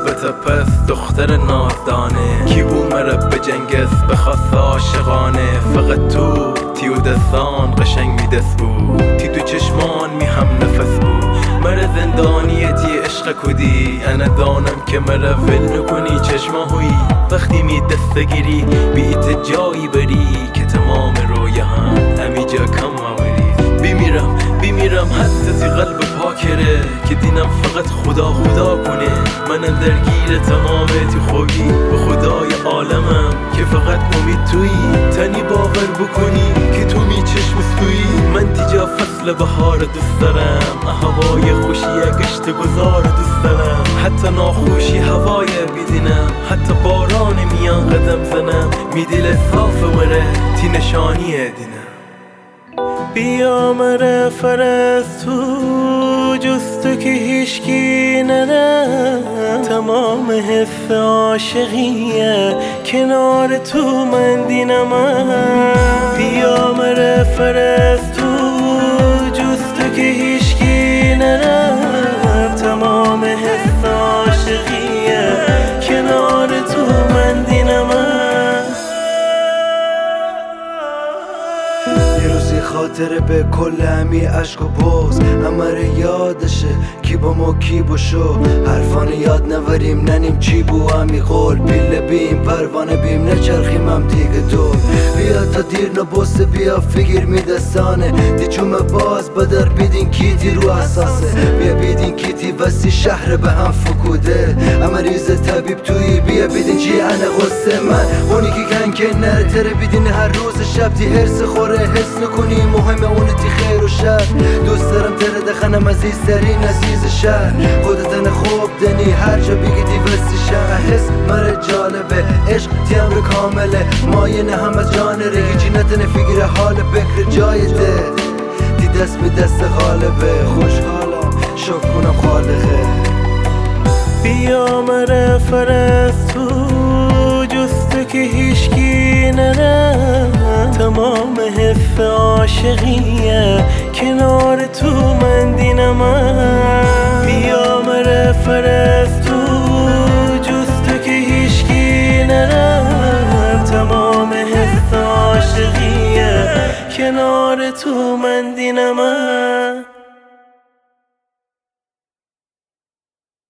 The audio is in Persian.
تبت پس دختر نازدانه کی بو مرب به جنگس بخواست عاشقانه فقط تو تیو دستان قشنگ میدست بو تی تو چشمان می هم نفس بو مره زندانیتی عشق کدی انا دانم که مره ول نکنی چشما هوی وقتی می دست گیری بیت جایی بری که تمام رویه هم امی جا کم آوری بیمیرم حتی تی قلب پاکره که دینم فقط خدا کنه منم درگیر تمام تی خوبی به خدای عالمم که فقط امید تویی تنی باور بکنی که تو می چشم سویی من تیجا فصل بهار دوست دارم هوای خوشی گشت گذار دوست دارم حتی ناخوشی هوای بیدینم حتی باران میان قدم زنم می دل صاف مره تی نشانی دینم بیا مره فرستو جستو که هیشکی نره تمام حس عاشقیه کنار تو من دینم بیا مره فرستو جستو که هیشکی نره تمام حس عاشقیه کنار تو من دینم خاطره به کل همی عشق و بغض همه یادشه کی با ما کی باشو حرفان یاد نوریم ننیم چی بو همی قول پیله بیم پروانه بیم نچرخیم هم دیگه دور بیا تا دیر نبوسه بیا فکر میدستانه دی چومه باز بدر بیدین کیتی رو حساسه بیا بیدین کیتی وسی شهر به هم فکوده اما ریز طبیب توی بیا بیدین چی انا غصه من اونی که کنکن نره تره بیدین هر روز شب دی هرس خوره حس نکنی مهمه اونه تی خیر و شر دوست دارم تره دخنم عزیزترین عزیز شهر خودتن خوب دنی هر جا بگی دی وستی شهر حس مره جالبه عشق تی امر کامله ماینه هم از جانره هیچی نتنه فکر حال بکر جای ده دی دست به دست غالبه خوشحالم شکر کنم خالقه بیا مره فرستو جستو که هیشکی نره تمام حس عاشقیه کنار تو من دینم بیا مره فرستو جستو که هیشکی نره تمام حس عاشقیه کنار تو من دینم